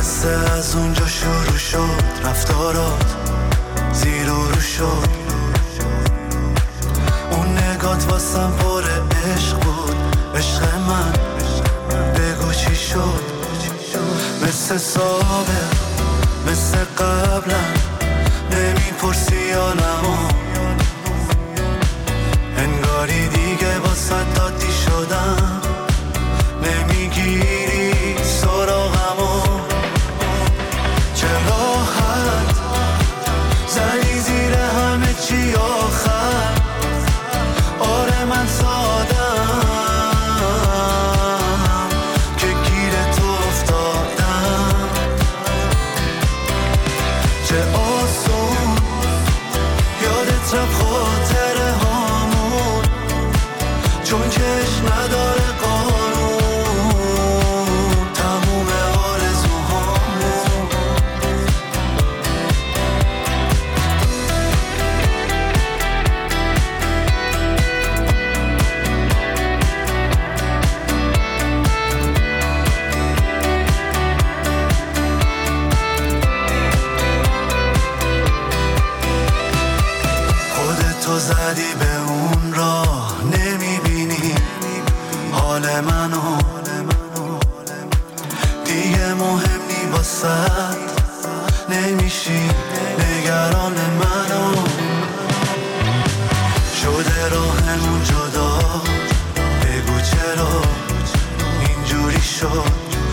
قصه از اونجا شروع شد، رفتارات زیر و رو شد. اون نگات واسم پر عشق بود، عشق من بگو چی شد. مثل سابق مثل قبلم نمیپرسی حالمو، انگاری دیگه واسه دادی شدم، نمیگیری سراغمو. چه راحت زنی زیر همه چی آخر، آره من سادم که گیر تو افتادم. چه آسون یادت رفت خاطره هامون، چون چشم نداره قانون تموم آرزوهامون. خودتو زدی به اون راه، نمیبینی حال منو، دیگه مهم نی واسد، نمیشی نگران منو. شده راهمون جدا، بگو چرا اینجوری شد.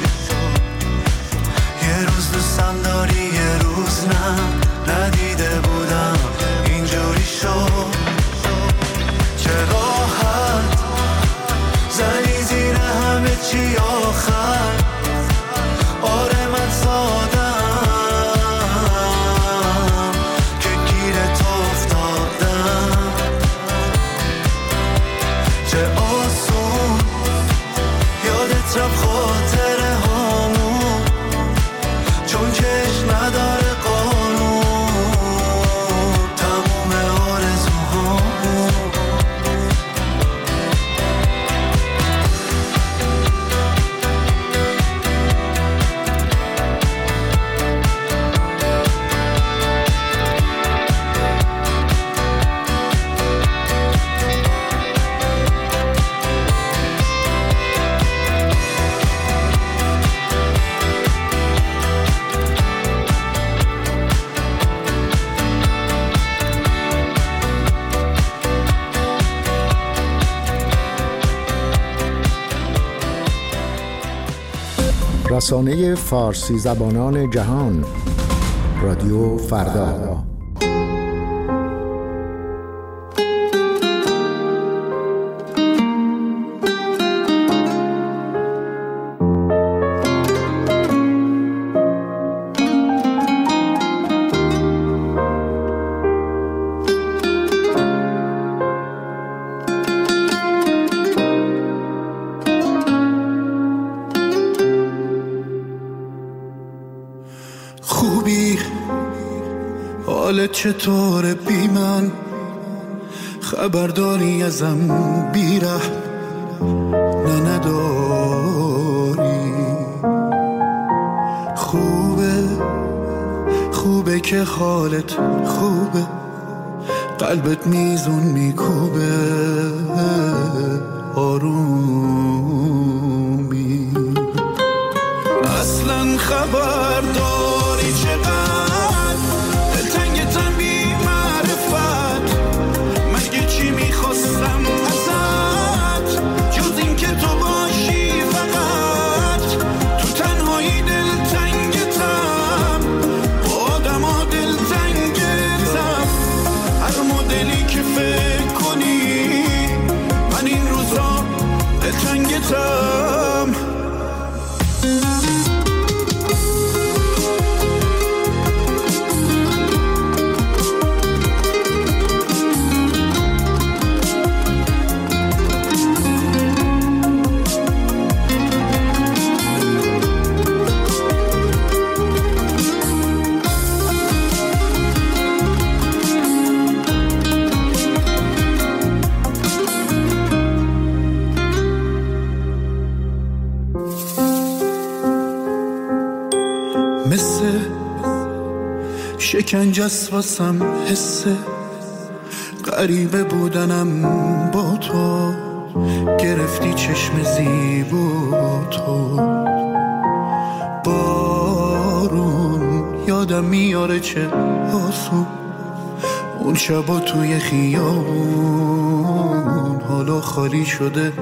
یه روز دوستم داری یه روز نه، ندیده بودم اینجوری شد. چه راحت زنی زیر همه چی آخر، آره من سادم که گیر تو افتادم. چه آسون یادت رفت خاطره هامون، چون چشم نداره قانون تموم آرزوهامون. رسانه فارسی زبانان جهان، رادیو فردا. چطور بی من خبرداری ازم بیره نه نداری. خوبه که حالت خوبه، قلبت میزون میکوبه آرومی. اصلا خبرداری چقدر چی میخواستم ازت جز این که تو باشی فقط. تو تنهایی دلتنگتم، با آدم ها دلتنگتم. هر مدلی که فکر کنی من این روزا دلتنگتم. شکنج است واسم حسه غریبه بودنم با تو، گرفتی چشم زیبا تو. بارون یادم میاره چه آسون اون شبا توی خیابون، حالا خالی شده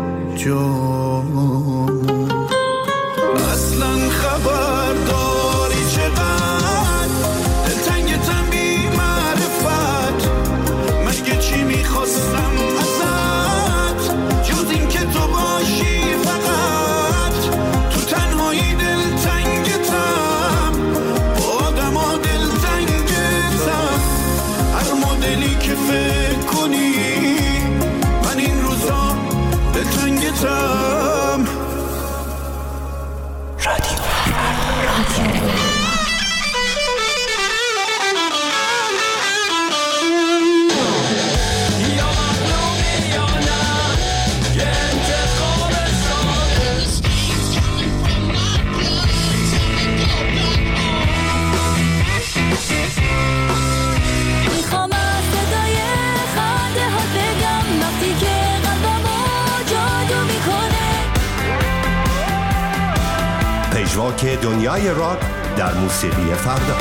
جامون. اصلا خبر داری چقدر دلتنگتم بی معرفت، مگه چی میخواستم ازت جز این که تو باشی فقط. تو تنهایی دلتنگتم، با آدم ها دلتنگتم، هر مدلی که فکر کنی من این روزا دلتنگتم. رادیو پژواک دنیای راک در موسیقی فردا.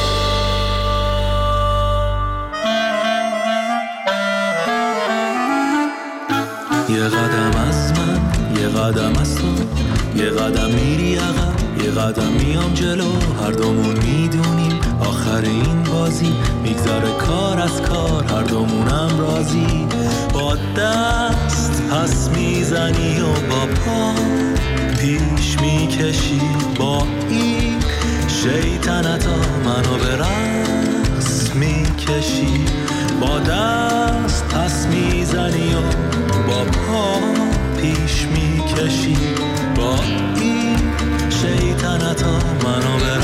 یه قدم از من، یه قدم از تو، یه قدم میری عقب، یه قدم میام جلو، هر دومون میدونیم آخر این بازی میگذره کار از کار، هر دومونم راضی. با دست پس میزنی و با پا پیش میکشی، با این شیطنتا منو به رقص میکشی. با دست پس میزنی و با پا پیش میکشی، با این شیطنتا منو به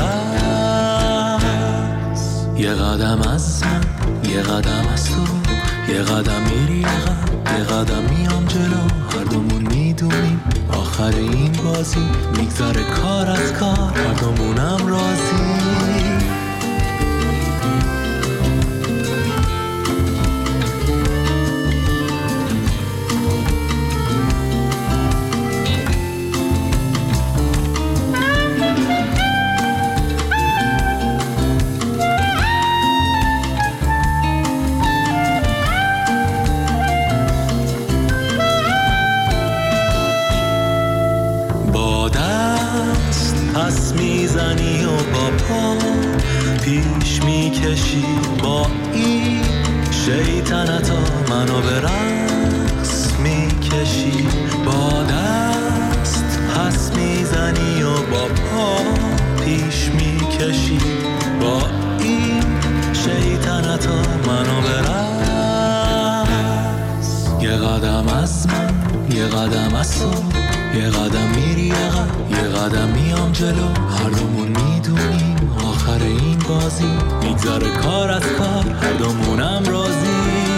رقص. یه قدم از من، یه قدم از تو، یه قدم میری عقب، یه قدم میام جلو، هر دومون میدونیم آخر این بازی میگذره کار از کار، هر دومونم راضی. پس میزنی و با پا پیش میکشی، با این شیطنتا منو به رقص میکشی. با دست پس میزنی و با پا پیش میکشی، با این شیطنتا منو به رقص. یه قدم از من، یه قدم از تو، یه قدم میری عقب، یه قدم میام جلو، هر دومون میدونیم آخر این بازی میگذره کار از کار، هر دومونم راضی.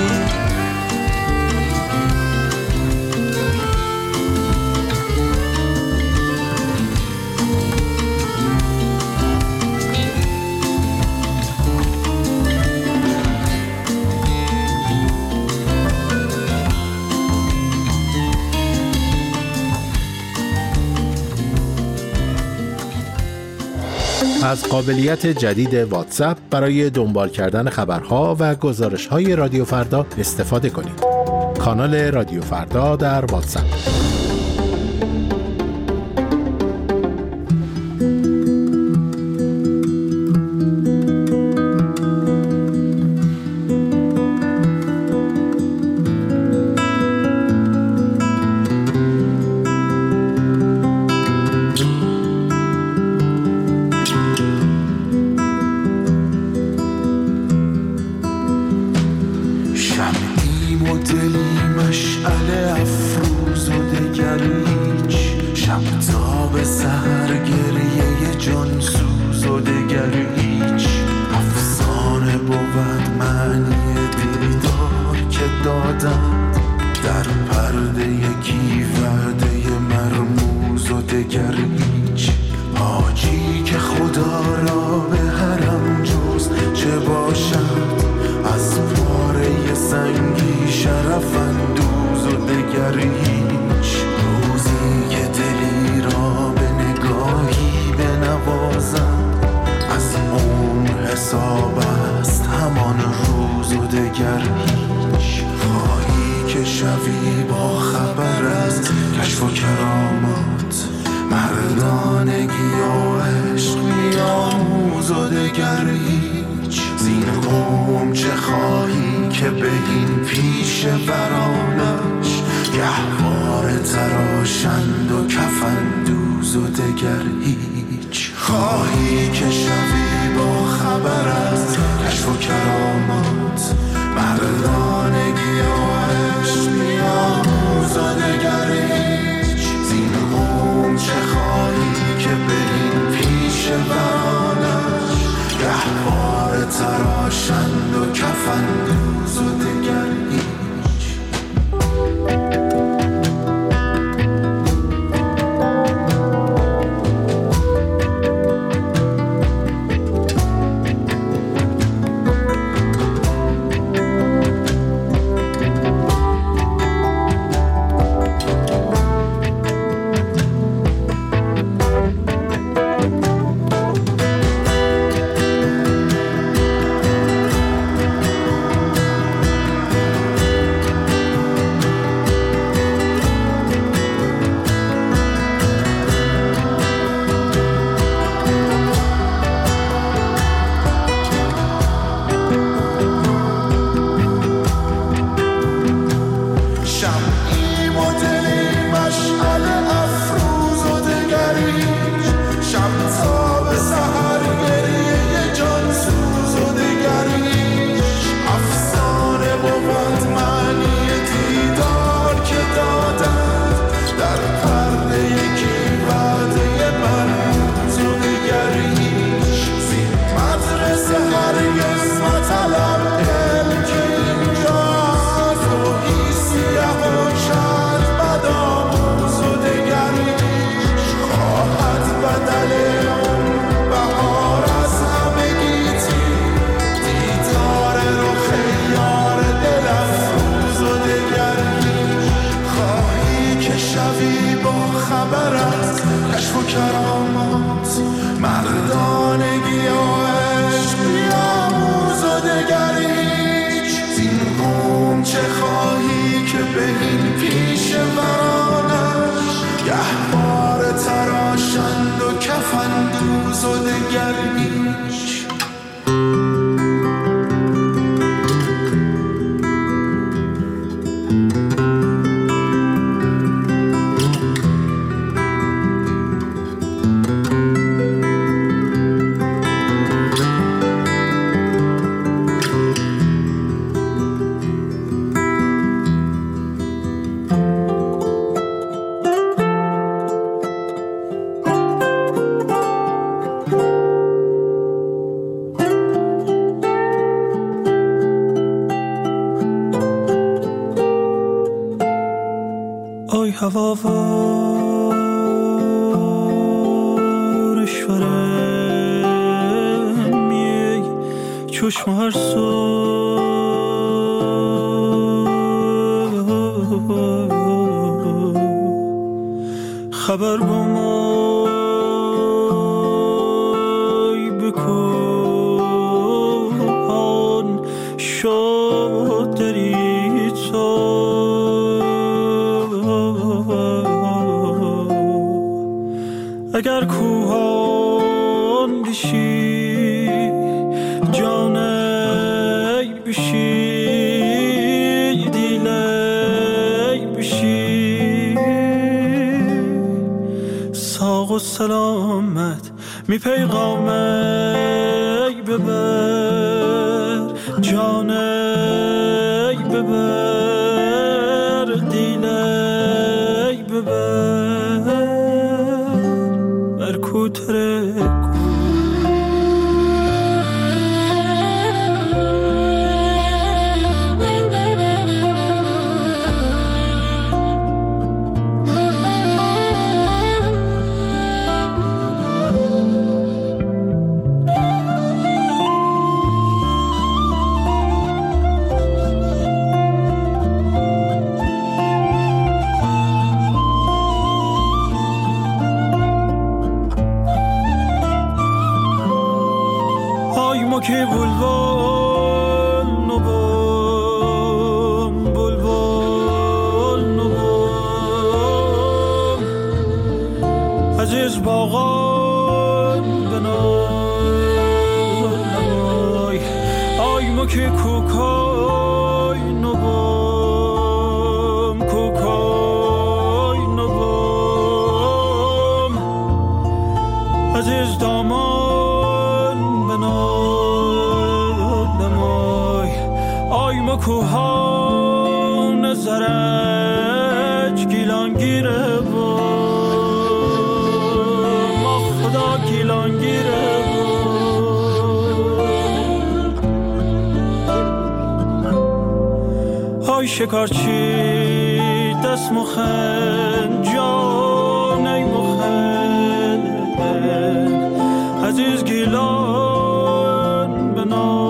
از قابلیت جدید واتساپ برای دنبال کردن خبرها و گزارش‌های رادیو فردا استفاده کنید. کانال رادیو فردا در واتساپ. حاجی که خدا را به حرم جز چه با ننگی شرف اندوز و دگر هیچ. روزی که دلی را به نگاهی بنوازم، از اون حساب است همان روز و دگر هیچ. خواهی که شوی با خبر از کشف و کرامات، مردانگی و عشق بیاموز و دگر هیچ. زین قوم چه خواهی که بگین پیش برانش، گهواره تراشند و کفن دوز و دگر هیچ. خواهی که شوی با خبر از کشف و کرامات، مردانگی و عشق بیاموز و دگر هیچ. زین قوم چه خواهی که برین پیش برانش، گهواره تراشند و کفن دوز و دگر هیچ. چشم هر سو خبر گمای بکن شد دری تو اگر کوهان بشی جانی بشی دیلی بشی ساق و سلامت می پیغامی ببر جانی ببر دیلی ببر برکوتره زرج گیلانگیره و ما خدا گیلانگیره و های شکارچی دست مخن جان ای مخن عزیز گیلان بنا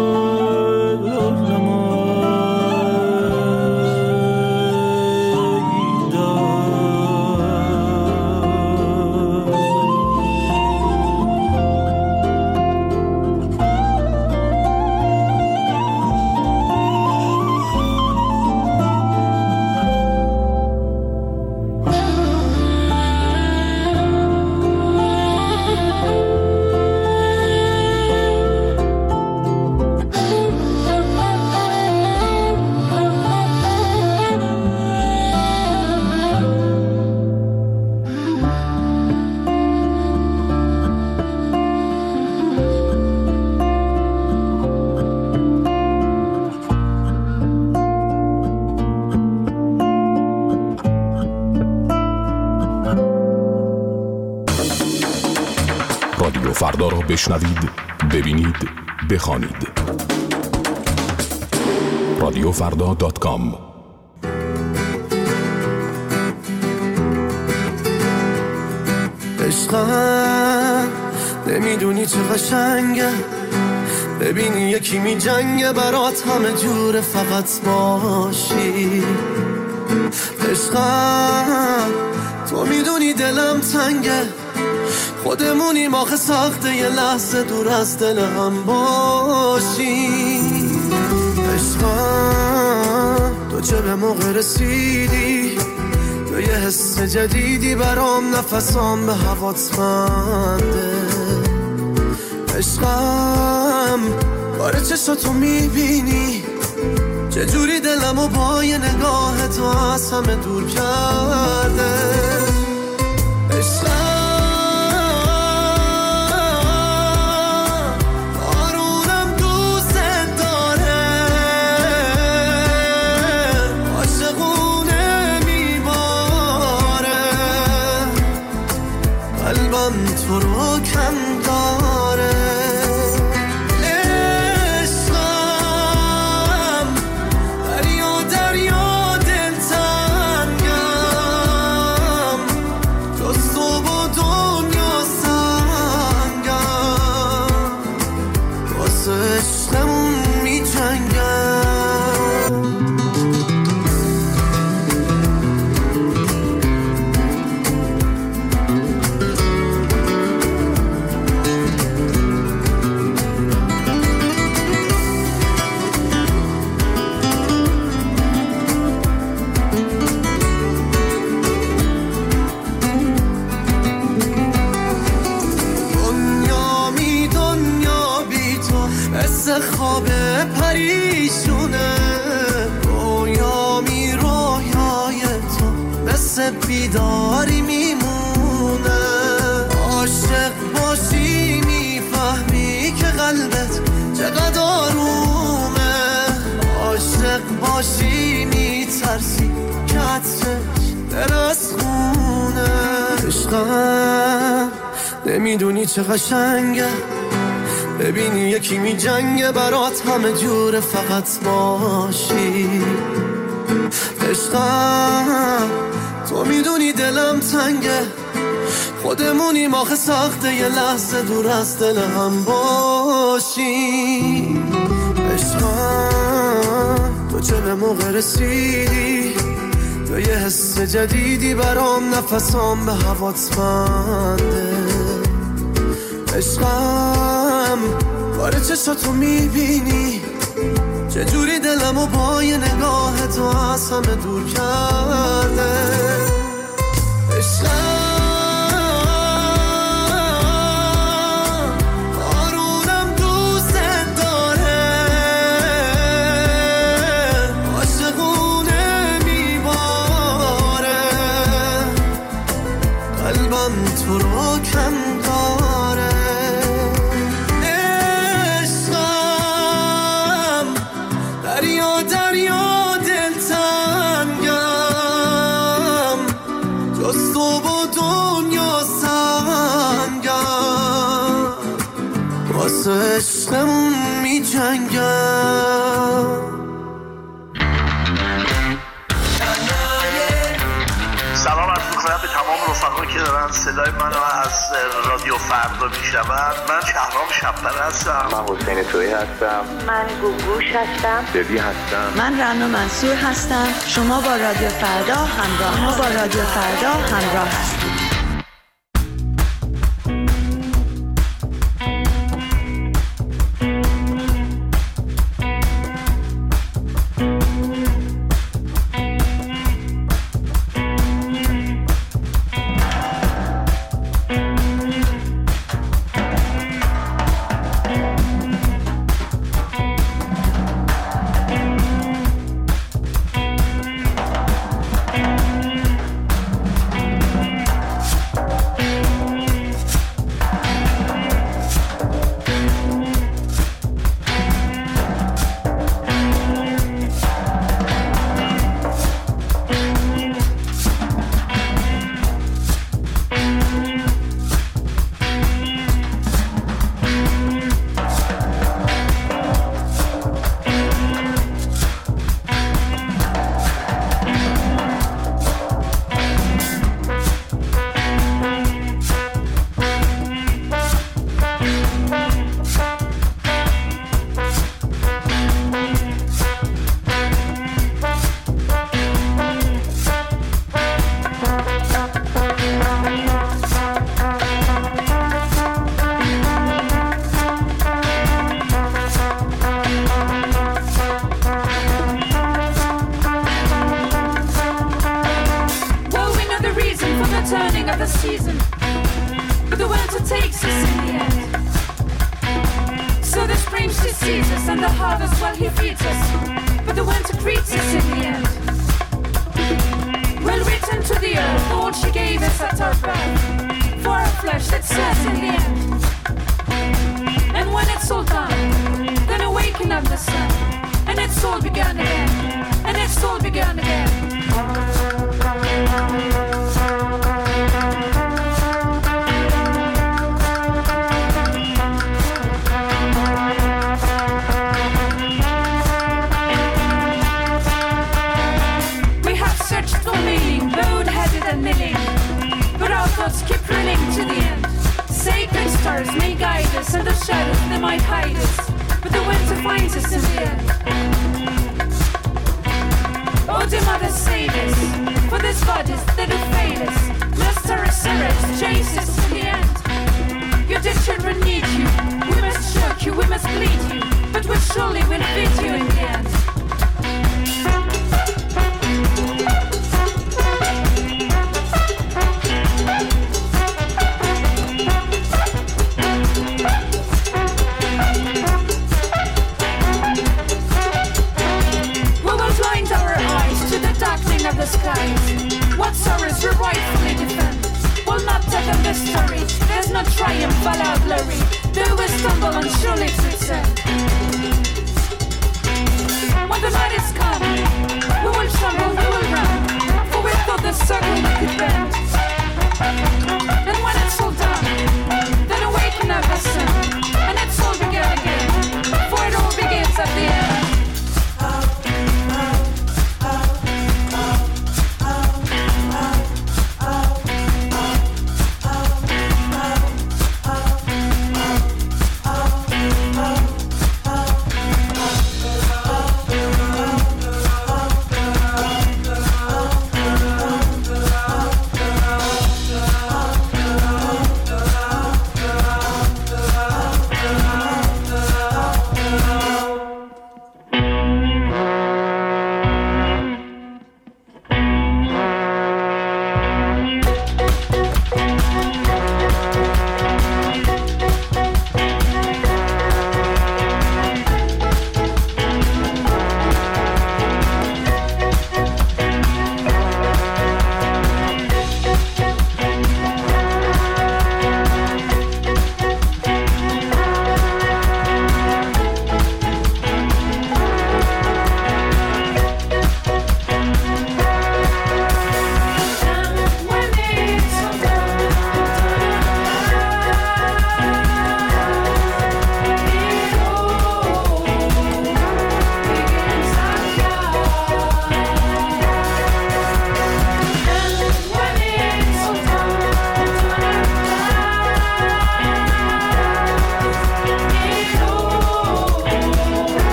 رادیو فردا را بشنوید، ببینید، بخوانید. radiofrda.com. عشقم نمیدونی چه قشنگه، ببینی یکی می جنگه برات همه جوره فقط باشی. عشقم تو میدونی دلم تنگه، خودمونیم آخه سخته یه لحظه دور از دل هم باشی. عشقم تو چه به موقع رسیدی، تو یه حس جدیدی برام، نفسام به هوات بنده. عشقم باره چشاتو میبینی، چجوری دلمو با یه نگاه تو از همه دور کرده. عشقم تو رو کم داره. عشقم دریا دریا دلتنگم، جز تو با دنیا سنگم، واسه عشقمون می جنگم. خواب پریشونه، رویامی رویای تو مثل بیداری میمونه. عاشق باشی میفهمی که قلبت چقدر آرومه، عاشق باشی میترسی که عطرش برس خونه. عشقم نمیدونی چه قشنگه، ببینی یکی می جنگه برات همه جوره فقط باشی. عشقم تو میدونی دلم تنگه، خودمونیم آخه سخته یه لحظه دور از دل هم باشی. عشقم تو چه به موقع رسیدی، تو یه حس جدیدی برام، نفسام به هوات بنده. عشقم باره چشاتو میبینی، چجوری دلمو با یه نگاه تو از همه دور کرده. عشقم آرونم دوست داره، عاشقونه میباره، قلبم تو رو کم داره. دریا دریا دلتنگم، واسه عشقمون می جنگم. سلام عرض می‌کنم به تمام رفقایی که دارن صدای منو از رادیو فردا میشنون. من شهرام شب‌پره هستم. من حسین تویی هستم. من گوگوش هستم. دبی هستم. من رنا منصور هستم. شما با رادیو فردا همراه هستید.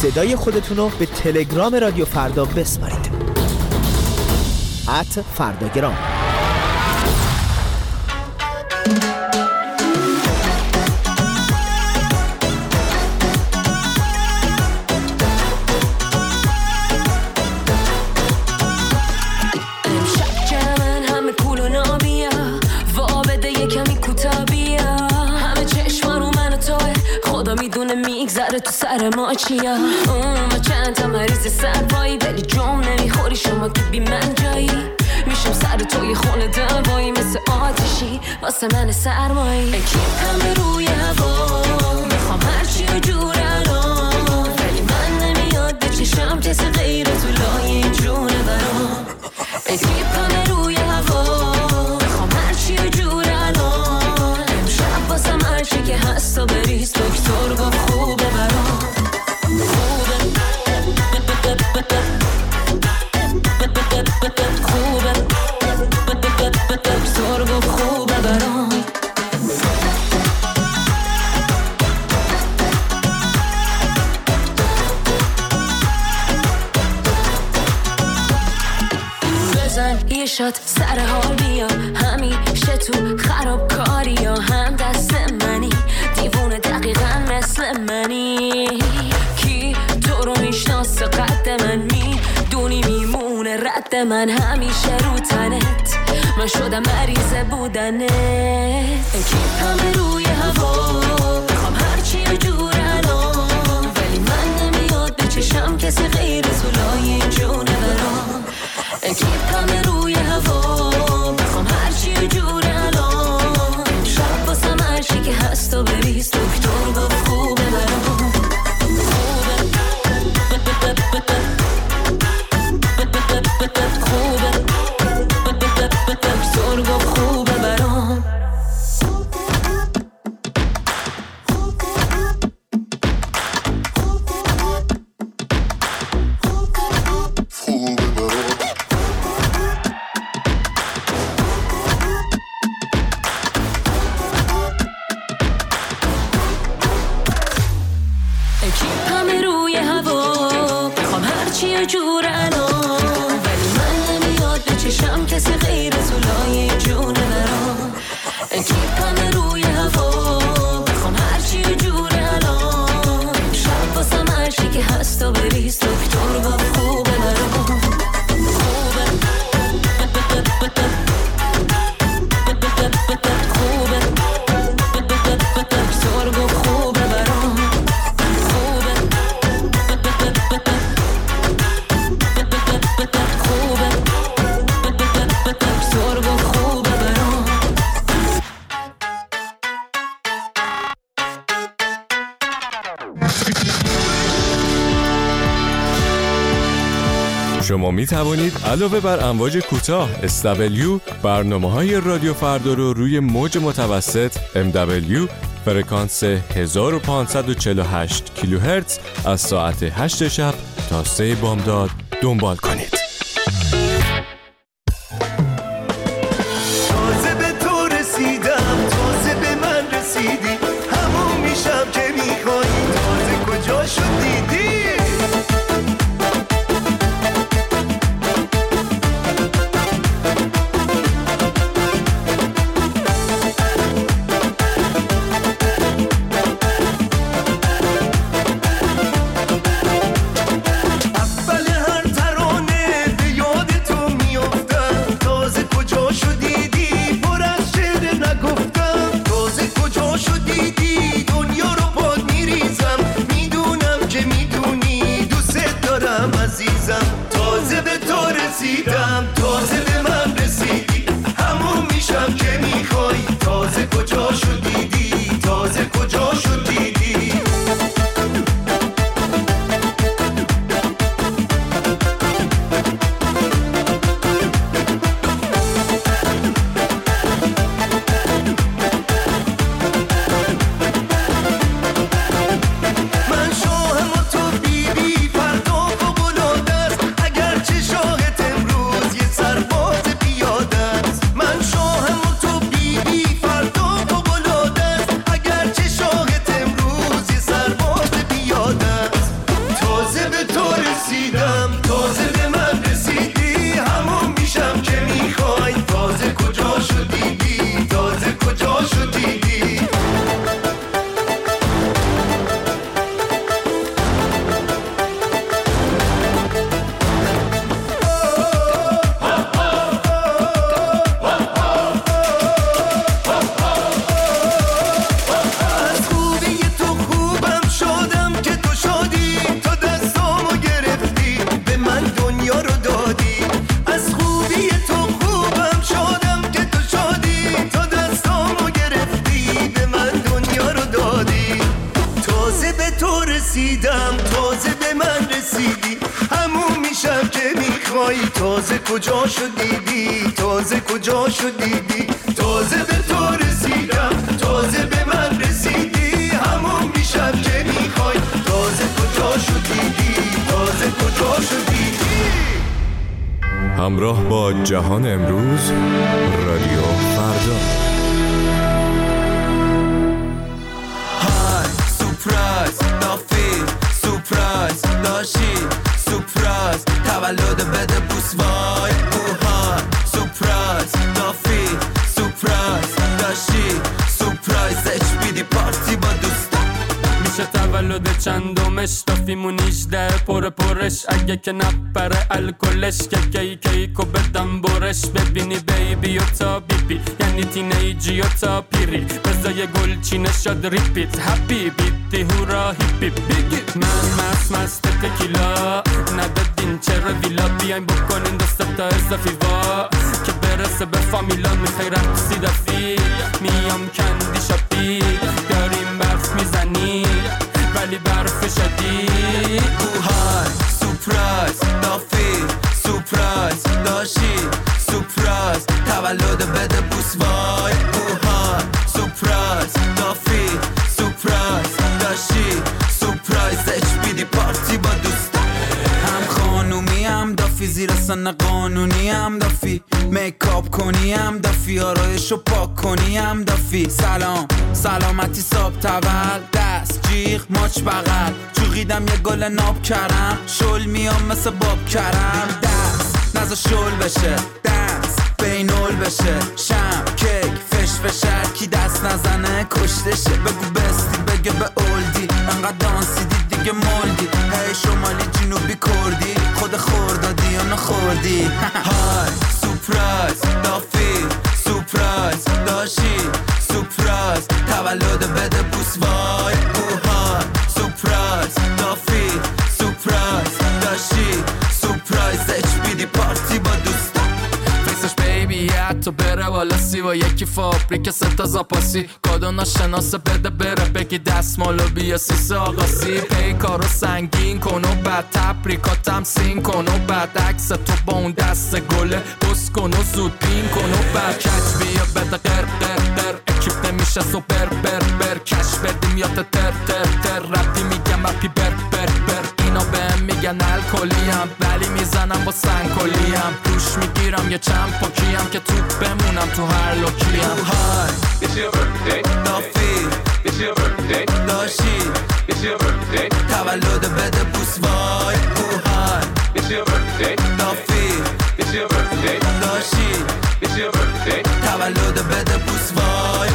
صدای خودتون رو به تلگرام رادیو فردا بسپارید. @فرداگرام. میگذره تو سر ما چیا ما چند تا مریض سرپایی ولی جام نمیخوری شما که بی من جایی میشم سر توی خونه دوایی مثل آتشی واسه من سرمایی کیپم روی هوا میخوام هرچی و جور الان ولی من نمیاد به چشم کسی غیر تو لای این جونه برام کیپم روی هوا میخوام هرچی و جور الان امشب واسه هرچی که هست و بریز دکتر گفت خوبه برام دکتر گفت خوبه برام بزن یه شات سر حال بیا همیشه تو خرابکاری یا هم دست منی دیوونه دقیقا مثل منی کی تو رو میشناسه قد من میدونی میمونه رد من همیشه رو تنت من شدم مریض بودنت کیپم روی هوا میخوام هرچی و جور الان ولی من نمیاد به چشم کسی غیر تو لای جونه برام کیپم روی هوا میخوام هرچی و جور الان شب واسم هرچی که هست و بریز دکتر گفت خوبه برام دکتر گفت خوبه برام کیپم روی هوا میخوام هرچی و جور الان ولی من نمیاد به چشم کسی غیر تو لای جونه برام کیپم روی هوا میخوام هرچی و جور الان شب واسم هرچی که هست و بریز دکتر گفت خوبه برام دکتر گفت خوبه برام شما می توانید علاوه بر امواج کوتاه SW برنامه‌های رادیو فردا رو روی موج متوسط MW فرکانس 1548 کیلوهرتز از ساعت 8 شب تا 3 بامداد دنبال کنید. تازه به تو رسیدم تازه به من رسیدی همون میشم که میخوایی تازه کجا شد دیدی اول هر ترانه به تو رسیدم، تازه به من رسیدی، همون میشم که میخوایی. تازه کجا شدیدی، تازه کجا شدیدی، تازه به تو رسیدم، تازه به من رسیدی، همون میشم که میخوایی. تازه کجا شدیدی، تازه کجا شدیدی. همراه با جهان امروز، رادیو فردا. های سورپرایز دافی، سورپرایز داشی، سورپرایز تولد بده بوس وای. های سورپرایز دافی، سورپرایز داشی، سورپرایز HBD پارتی با دوستا. میشه تولد چندمش، دافیمون 18 پرش، اگه که نپره الکلش، که کیکو بدم برش. ببینی بیبی و تا بیبی، یعنی تینیجی و تا پیری، بزای گل چینه شد ریپیت، هپی بیتی هورا هیپی بیگی. من مست تکیلا، ندادین چرا ویلا، بیاین بکنین دست تا اضافی وا، که برسه به فامیلا. میخوای رقصی دافی، میام کندی شاپی، داریم برف میزنی ولی برف شدی. های سورپرایز دافی، سورپرایز داشی، سورپرایز تولد بده بوس وای. های سورپرایز دافی، سورپرایز داشی، سورپرایز HBD پارتی با دوستا. هم خانومی هم دافی، زیر سن قانونی هم دافی، میکاپ کنی هم دافی، آرایشو پاک کنی هم دافی. سلام سلامتی صاحب تول، دست جیغ ماچ بغل، چوغیدم یه گل ناب کرم، شل میام مثل باب کرم. دست نزا شل بشه، دست بینول بشه، شم کیک فش فشر، کی دست نزنه کشتشه. بگو بستی بگه به اولدی، انقدر دانسیدی دیگه مولدی. هی شمالی جنوبی کردی، خود خوردادی یا نخوردی. های سورپرایز دافی، سورپرایز داشی، سورپرایز تولد بده بوس وای. های سورپرایز دافی، سورپرایز داشی، سورپرایز HBD پارتی با دوستا. فیسش بیبی حتی بره والا سی و یکی فابریک ستا زاپاسی، کادو ناشناسه بده بره بگی دستمالو بیا سیسه آقاسی. پیکارو سنگین کن و بعد تبریکاتم سین کن و بعد عکس تو با اون دست گله بس کن و زود پین کن و بعد کچ بیا بده قر قر قر، اکیپ نمیشه سوپر بر کش بدیم یا تر رپی میگم رپی بر اینا بهم میگن الکلیم، ولی میزنم با سنگکلیم، روش میگیرم یه چند پاکیم که توپ بمونم تو هر لوکیم. های It's your birthday دافی، It's your birthday داشی، It's your birthday تولد بده بوس وای. های It's your birthday دافی، It's your birthday داشی، It's your birthday تولد بده بوس وای.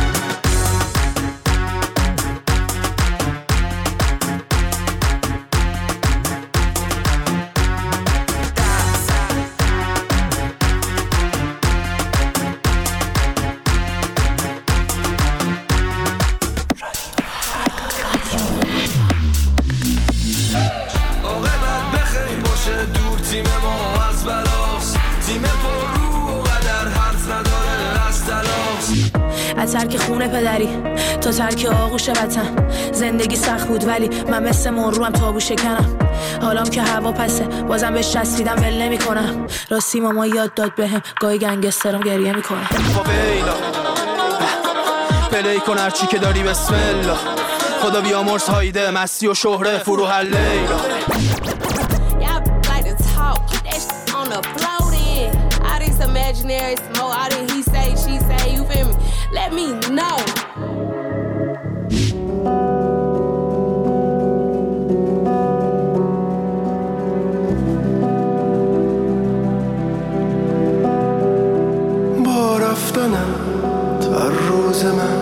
از ترک خونه پدری تا ترک آغوش وطن، زندگی سخت بود ولی من مثل مروم تابو شکنم. حالام که هوا پسه بازم بهش چسبیدم ول نمی کنم. راستی ماما یاد داد بهم گاهی گنگسترم گریه میکنه. فاویلا پلی کن هرچی که داری بسم الله، خدا بیامرز هایده مستی و شهره فروح لیلا. Imaginary smoke, all that he say, she say, you feel me? Let me know. با رفتنم تا روز من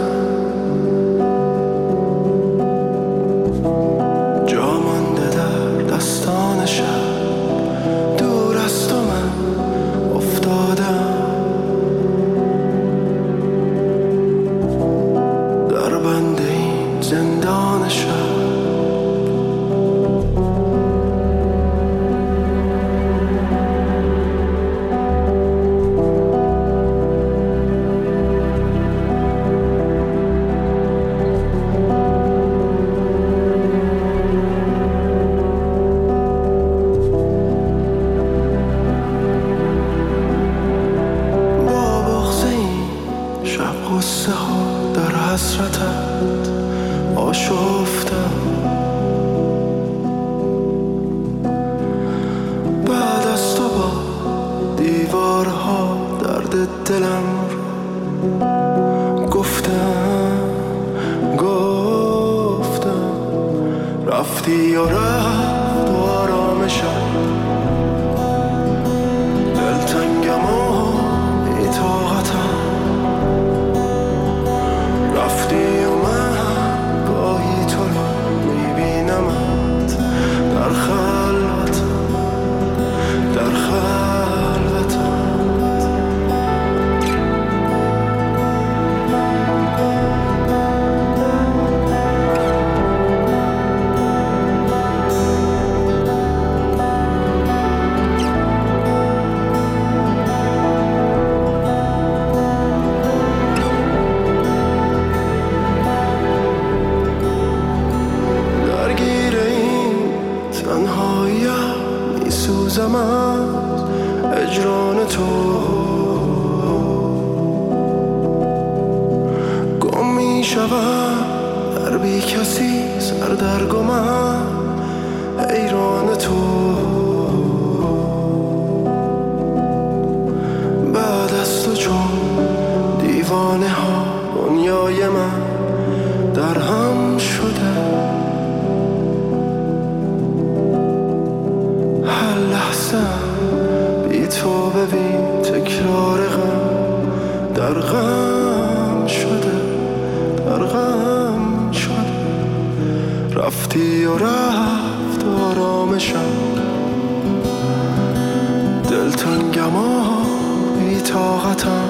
جا مانده در دستان شب، دور از تو من افتادم. دلم رو گفتم رفتی و رفت و آرامشم دلتنگم و بی‌طاقتم رفتی و من گاهی تو رو میبینمت در خلوتم در خلوتم میسوزم از اجران تو گم میشوم در بی کسی سردرگمم حیران تو بعد از تو چون دیوانه ها دنیای من در هم شده بی تو ببین تکرار غم در غم شده در غم شده رفتی و رفت آرامشم دلتنگم و بی طاقتم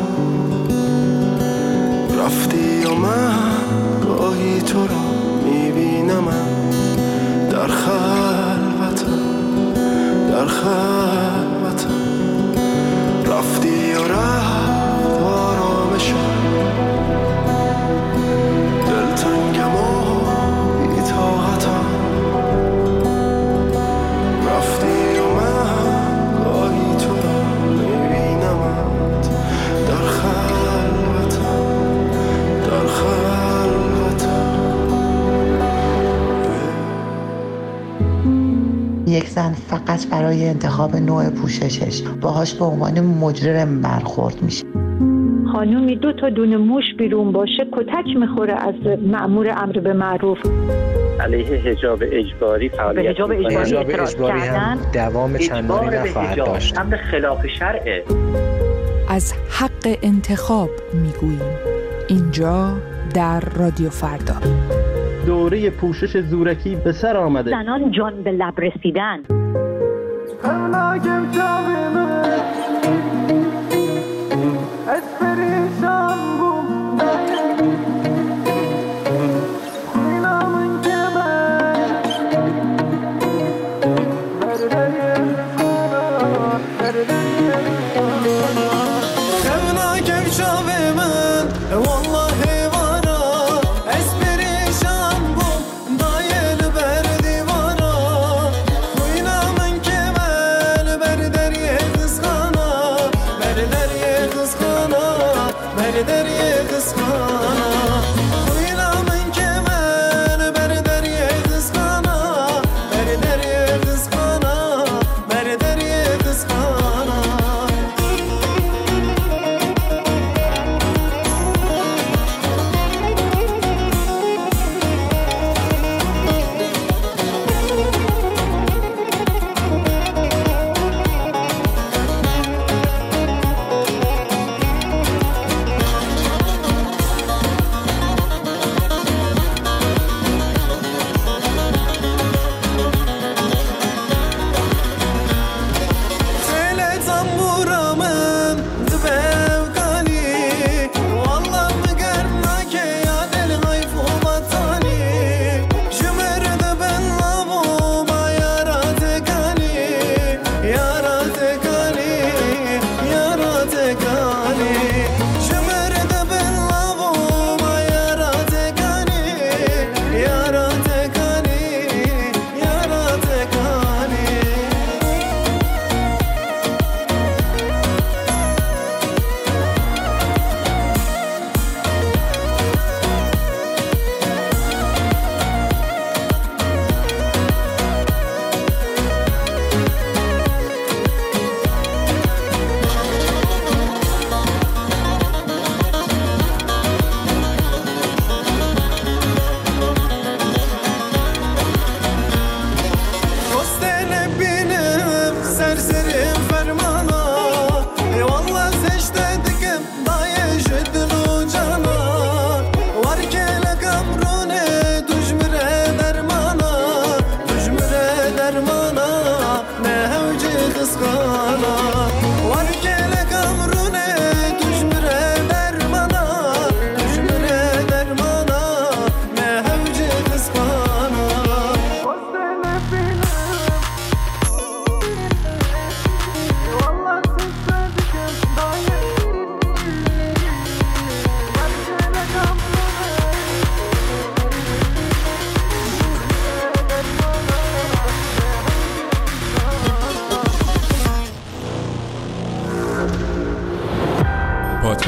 رفتی و من گاهی تو رو میبینم در خلوتم در خلوتم رفتی و رفت آرامشم دلتنگم و بی‌طاقتم رفتی و من گاهی تو را میبینمت در خلوتم در خلوتم یک زن فقط برای انتخاب نوع پوششش باهاش به عنوان مجرم برخورد میشه. خانومی 2 تا دونه موش بیرون باشه کتک میخوره از مأمور امر به معروف. علیه حجاب اجباری فعالیت حجاب اجباری هم دوام چندانی نخواهد داشت. امر خلاف شرعه. از حق انتخاب میگوییم اینجا در رادیو فردا. دوره پوشش زورکی به سر آمده. زنان جان به لب رسیدن. در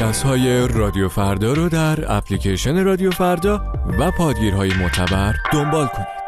پادکست‌های رادیو فردا رو در اپلیکیشن رادیو فردا و پادگیرهای معتبر دنبال کنید.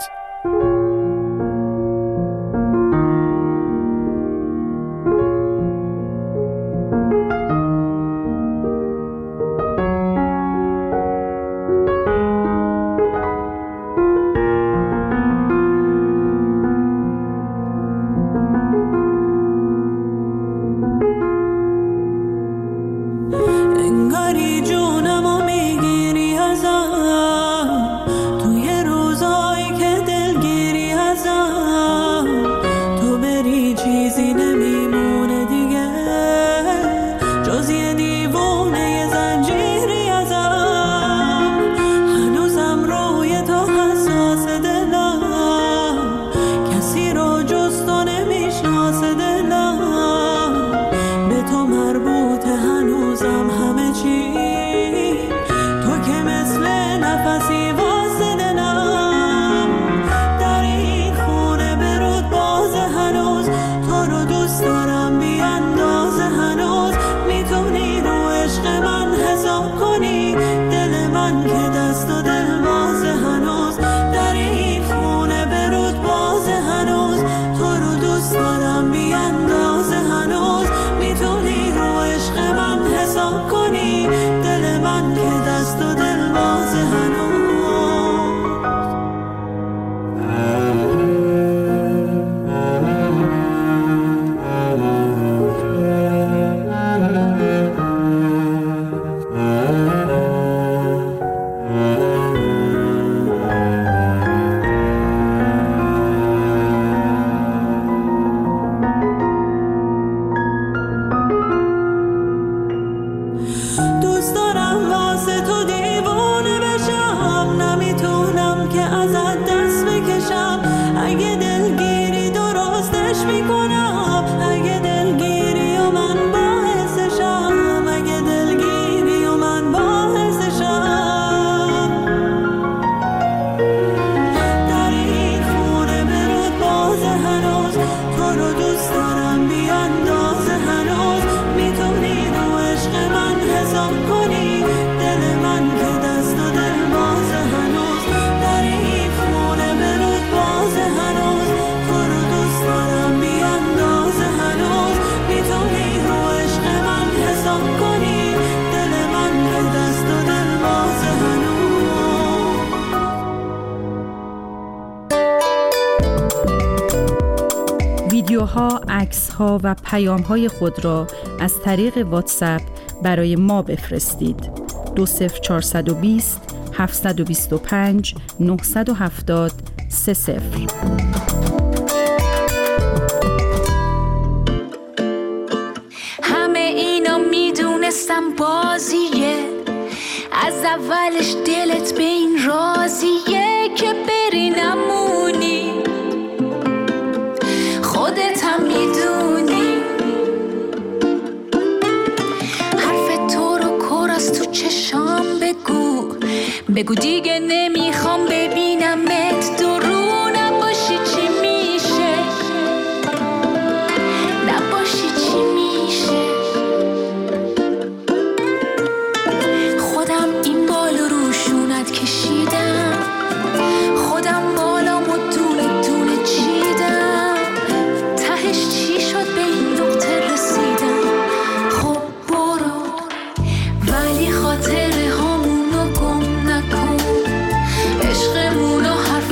ویدیوها، عکس‌ها و پیام‌های خود را از طریق واتساپ برای ما بفرستید. 20420 725 970 30. همه اینا میدونستم بازیه، از اولش دلت به این راضیه که بری نمونی، خودت هم میدونی حرف تو رو کر از تو چشام بگو دیگه نمیخوام ببینمت درو، نباشی چی میشه، نباشی چی میشه. خودم این بالو روشونت کشیدم، خودم بالامو دونه دونه چیدم، تهش چی شد به این نقطه رسیدم. خب برو ولی خاطره هامونو گم نکن، عشقمونو حرف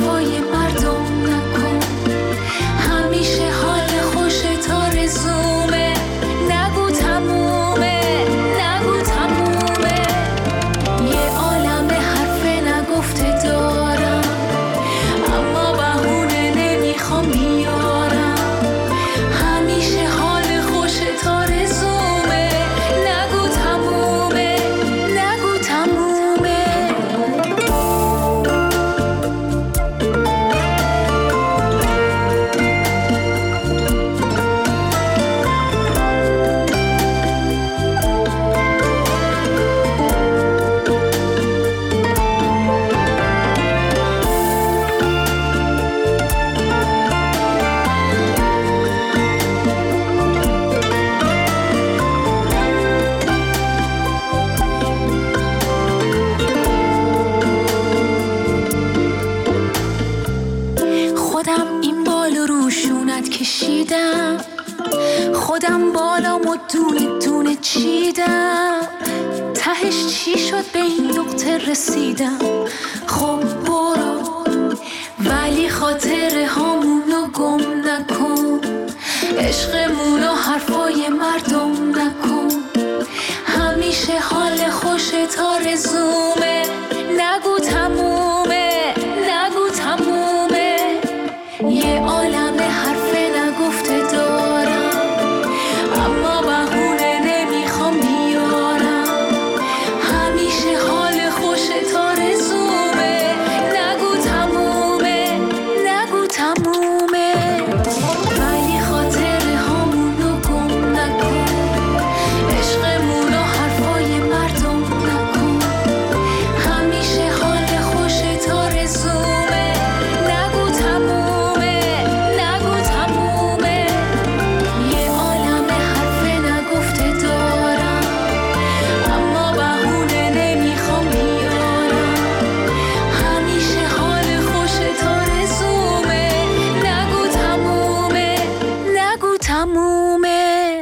خط کشیدم، خودم بالام و دونه دونه چیدم، تهش چی شد به این نقطه رسیدم. خب برو ولی خاطر هامونو گم نکن، عشقمون و حرفای مردم نکن، همیشه حال خوشت آرزومه، نگو تمومه نگو تمومه، یه عالم حرف نگفته دارم اما بهونه نمیخوام بیارم، همیشه حال خوشت آرزومه، نگو تمومه نگو تمومه، ولی خاطر هامونو گم نکن، عشقمون و حرفای مردم نکن، همیشه حال خوشت آرزومه، نگو تمومه نگو تمومه، یه عالم حرف نگفته دارم اما بهونه نمیخوام بیارم، همیشه حال خوشت آرزومه، نگو تمومه نگو تمومه.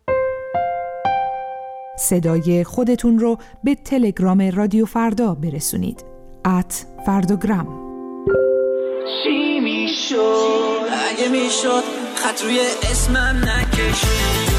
صدای خودتون رو به تلگرام رادیو فردا برسونید. @فرداگرام. چی میشد اگه میشد خط روی اسمم نکشید،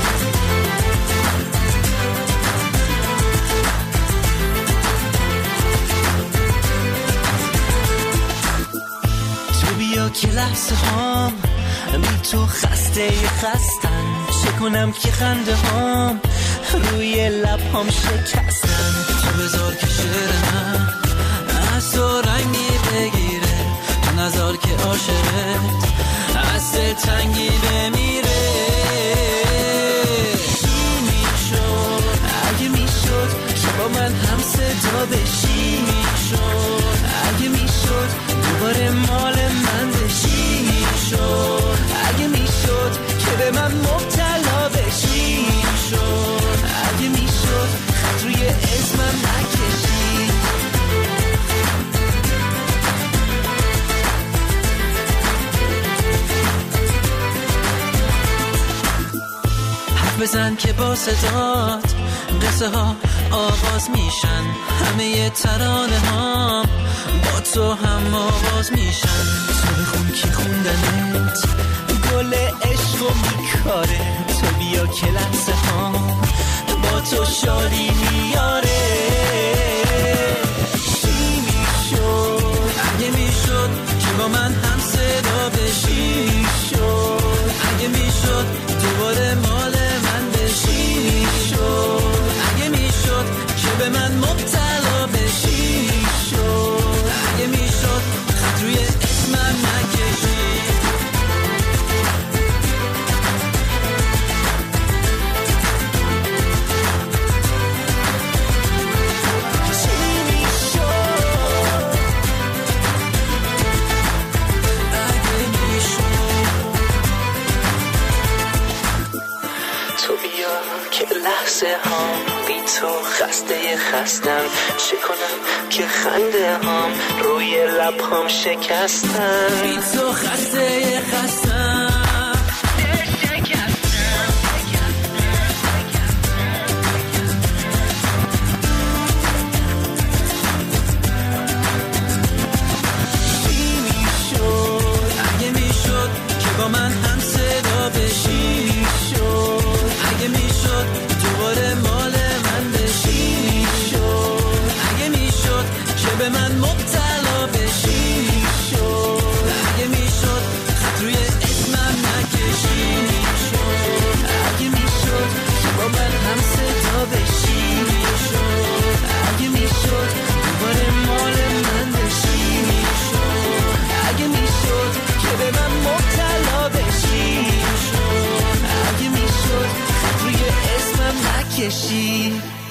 تو بیا که لحظه هام بی تو خسته خستن، چه کنم که خنده هام روی لب هم شکستن، تو بذار که شعر من از تو رنگی بگیره، تو نذار که عاشقت از دل تنگی بمیره. چی میشد اگه میشد که با من هم صدا بشی، میشد اگه میشد دوباره مال من بشی، میشد اگه میشد که به من مبتلا بشی، میشد اگه میشد خط روی اسمم نکشی. حرف بزن که با صدات قصه ها آغاز میشن، همه ترانه ها با تو هم آواز میشن، تو بخون که خوندنت گل عشق و میکاره، تو بیا که لحظه ها با تو شادی میاره. چی میشد اگه میشد که با من هم صدا بشی، میشد اگه میشد دوباره مال من بشی، میشد اگه میشد که به من مبتلا بشی، میشد اگه میشد خط روی اسمم نکشی. لحظه ها بی تو خسته خستم، چه کنم که خنده هام روی لب هم شکستن، بی تو خسته خستم. چی میشد اگه میشد که با من هم صدا بشی، میشد اگه میشد دوباره مال من بشی، میشد اگه میشد که به من مبتلا بشی، میشد اگه میشد خط روی اسمم نکشی، میشد اگه میشد که با من هم صدا بشی، میشد اگه میشد دوباره مال من بشی، میشد اگه میشد که به من مبتلا بشی، میشد اگه میشد خط روی اسمم نکشی.